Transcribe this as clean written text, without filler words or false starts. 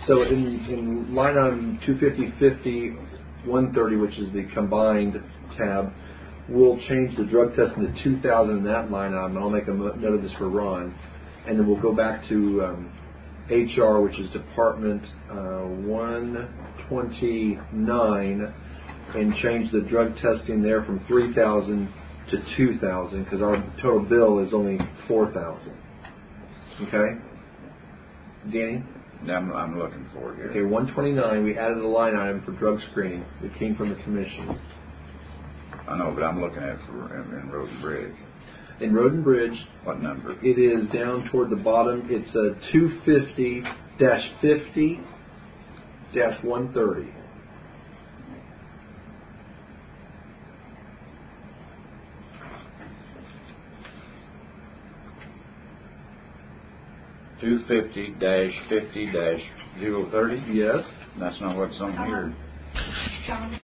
So in line item 250, 130, which is the combined tab, we'll change the drug testing to 2,000 in that line item. I'll make a note of this for Ron. And then we'll go back to HR, which is Department 129, and change the drug testing there from 3,000 to 2,000 because our total bill is only 4,000. Okay? Danny? I'm looking for it here. Okay, 129, we added a line item for drug screening that came from the commission. I know, but I'm looking at it in Road and Bridge. In Road and Bridge, what number? It is down toward the bottom. It's a 250-50-130. $250-50-030. Yes. That's not what's on here.